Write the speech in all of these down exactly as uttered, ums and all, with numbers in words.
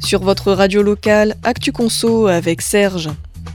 Sur votre radio locale, Actu Conso avec Serge.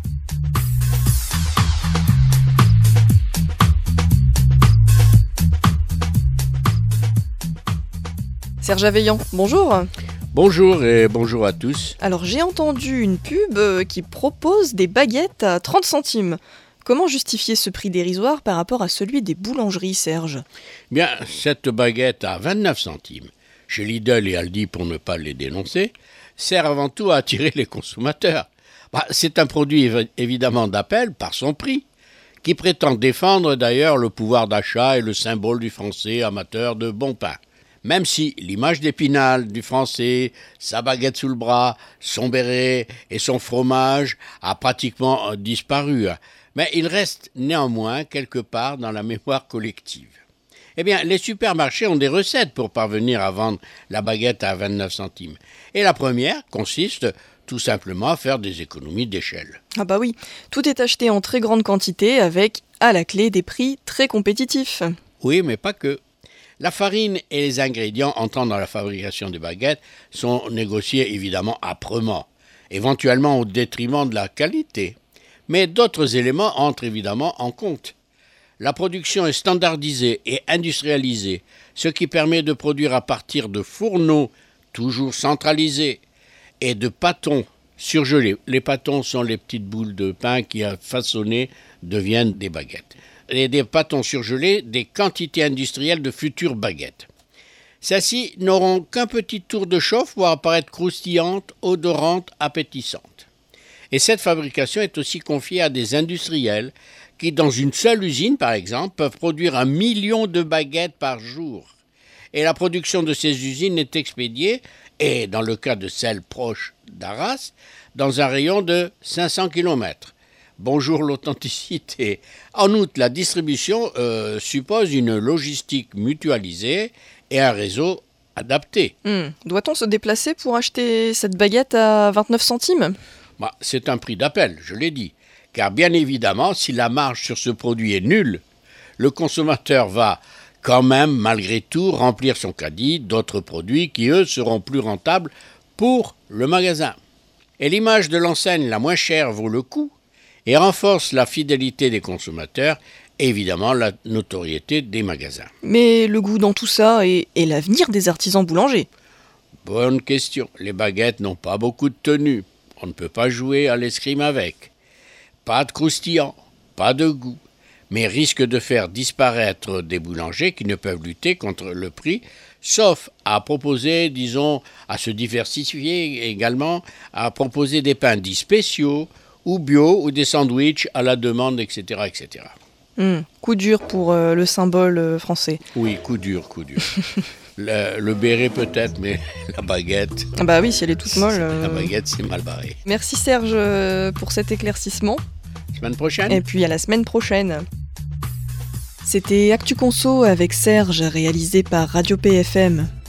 Serge Aveillant, bonjour. Bonjour et bonjour à tous. Alors j'ai entendu une pub qui propose des baguettes à trente centimes. Comment justifier ce prix dérisoire par rapport à celui des boulangeries, Serge ? Bien, cette baguette à vingt-neuf centimes, chez Lidl et Aldi pour ne pas les dénoncer, sert avant tout à attirer les consommateurs. Bah, c'est un produit év- évidemment d'appel par son prix, qui prétend défendre d'ailleurs le pouvoir d'achat et le symbole du français amateur de bon pain. Même si l'image d'Épinal du français, sa baguette sous le bras, son béret et son fromage a pratiquement disparu, mais il reste néanmoins quelque part dans la mémoire collective. Eh bien, les supermarchés ont des recettes pour parvenir à vendre la baguette à vingt-neuf centimes. Et la première consiste tout simplement à faire des économies d'échelle. Ah bah oui, tout est acheté en très grande quantité avec, à la clé, des prix très compétitifs. Oui, mais pas que. La farine et les ingrédients entrant dans la fabrication des baguettes sont négociés évidemment âprement, éventuellement au détriment de la qualité. Mais d'autres éléments entrent évidemment en compte. La production est standardisée et industrialisée, ce qui permet de produire à partir de fourneaux toujours centralisés et de pâtons surgelés. Les pâtons sont les petites boules de pain qui, façonnées, deviennent des baguettes. Et des pâtons surgelés, des quantités industrielles de futures baguettes. Celles-ci n'auront qu'un petit tour de chauffe pour apparaître croustillantes, odorantes, appétissantes. Et cette fabrication est aussi confiée à des industriels qui, dans une seule usine par exemple, peuvent produire un million de baguettes par jour. Et la production de ces usines est expédiée, et dans le cas de celles proches d'Arras, dans un rayon de cinq cents kilomètres. Bonjour l'authenticité. En outre, la distribution euh, suppose une logistique mutualisée et un réseau adapté. Hmm. Doit-on se déplacer pour acheter cette baguette à vingt-neuf centimes ? Bah, c'est un prix d'appel, je l'ai dit. Car bien évidemment, si la marge sur ce produit est nulle, le consommateur va quand même, malgré tout, remplir son caddie d'autres produits qui, eux, seront plus rentables pour le magasin. Et l'image de l'enseigne la moins chère vaut le coup et renforce la fidélité des consommateurs et évidemment la notoriété des magasins. Mais le goût dans tout ça et, et l'avenir des artisans boulangers ? Bonne question. Les baguettes n'ont pas beaucoup de tenue. On ne peut pas jouer à l'escrime avec. Pas de croustillant, pas de goût, mais risque de faire disparaître des boulangers qui ne peuvent lutter contre le prix, sauf à proposer, disons, à se diversifier également, à proposer des pains dits spéciaux, ou bio, ou des sandwichs à la demande, et cetera, et cetera. Mmh, coup dur pour euh, le symbole euh, français. Oui, coup dur, coup dur. le, le béret peut-être, mais la baguette... Ah bah oui, si elle est toute molle... Euh... La baguette, c'est mal barré. Merci Serge euh, pour cet éclaircissement. Semaine prochaine. Et puis à la semaine prochaine. C'était Actu Conso avec Serge, réalisé par Radio P F M.